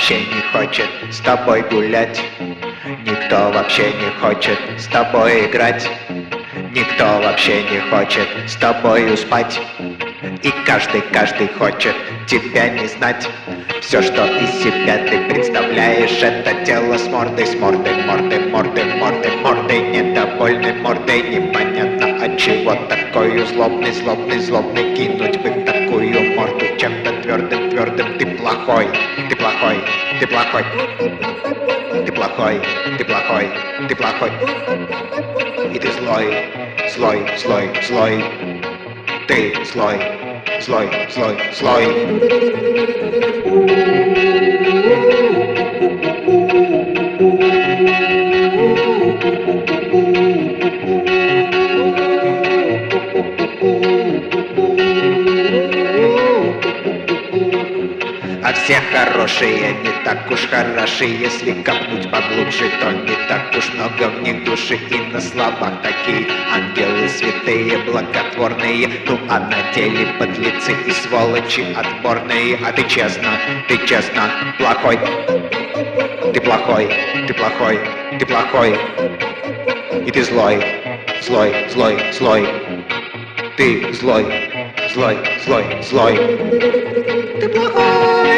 вообще не хочет с тобой гулять. Никто вообще не хочет с тобой играть. Никто вообще не хочет с тобою спать. И каждый хочет тебя не знать. Все, что из себя ты представляешь, это тело с мордой, недовольной мордой. Непонятно от чего такой злобный кинуть бы такую морду чем-то твердым. Ты плохой. И ты злой. Ты злой. А все хорошие не так уж хороши. Если копнуть поглубже, то не так уж много в них души. И на словах такие ангелы святые, благотворные. Ну а на деле подлецы и сволочи отборные. А ты честно, плохой. Ты плохой. И ты злой. Ты злой. Ты плохой.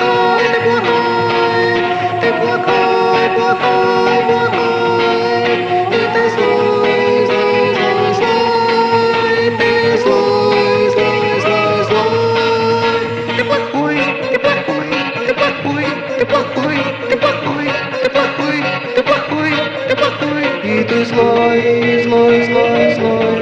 Ты плохой. И ты злой. Ты злой. Ты плохой. И ты злой.